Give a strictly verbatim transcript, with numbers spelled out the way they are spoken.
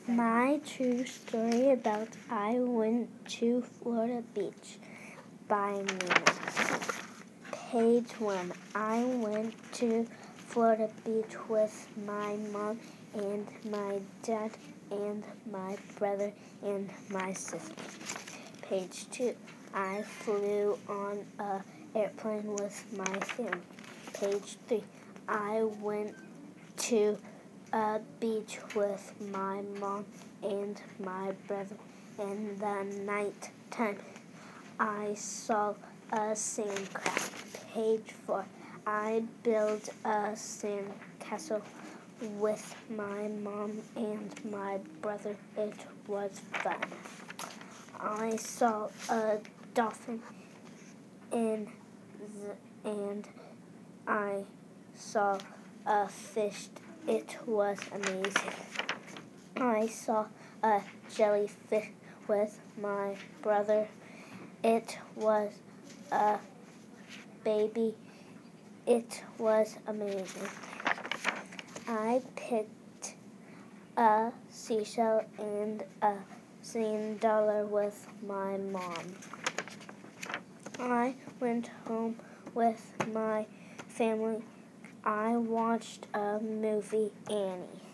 My true story about I went to Florida Beach by Nina. Page one. I went to Florida Beach with my mom and my dad and my brother and my sister. Page two. I flew on an airplane with my family. Page three. I went to a beach with my mom and my brother. In the night time, I saw a sand crab. Page four. I built a sand castle with my mom and my brother. It was fun. I saw a dolphin in the, and I saw a fish. It was amazing. I saw a jellyfish with my brother. It was a baby. It was amazing. I picked a seashell and a sand dollar with my mom. I went home with my family. I watched a movie, Annie.